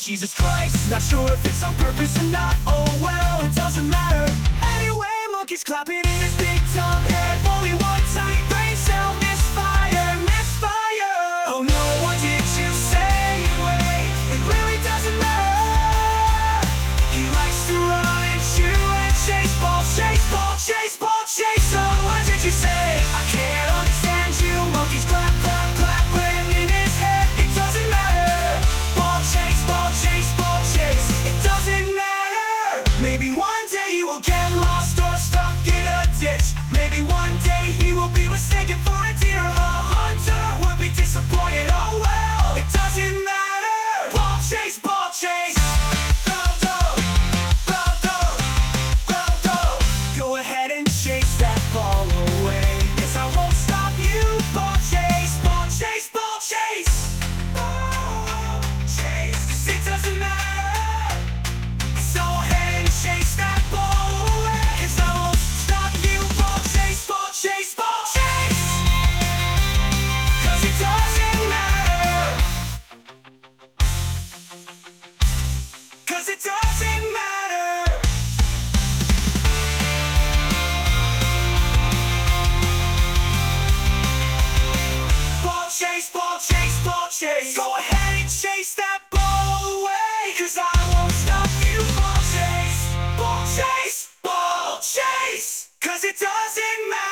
Jesus Christ. Not sure if it's on purpose or not, oh well, it doesn't matter. Anyway, monkey's clapping in his big tongue head. Only one tiny brain cell, misfire, misfire. Oh no, what did you say? Wait, it really doesn't matter. He likes to run and shoot and chase ball, chase ball, chase ball, chase. So what did you say? I can't understand you. Monkey's clap, clap, clap, playing in his head. It doesn't matter. Ball chase, ball chase, ball chase. It doesn't matter. Maybe one day he will get lost or stuck in a ditch. Maybe one day he will be mistaken for a deer. A hunter would be disappointed. Oh well, it doesn't matter. Ball chase, ball chase. Go ahead and chase that ball away. Yes, I won't stop you. Ball chase, ball chase, ball chase. Ball chase, 'cause it doesn't matter. So ahead and chase that ball away. Yes, I won't stop you. Ball chase, ball chase, ball chase. 'Cause it doesn't matter. 'Cause it doesn't matter. Ball chase, ball chase, ball chase. Go ahead and chase that ball away. 'Cause I won't stop you. Ball chase, ball chase, ball chase. 'Cause it doesn't matter.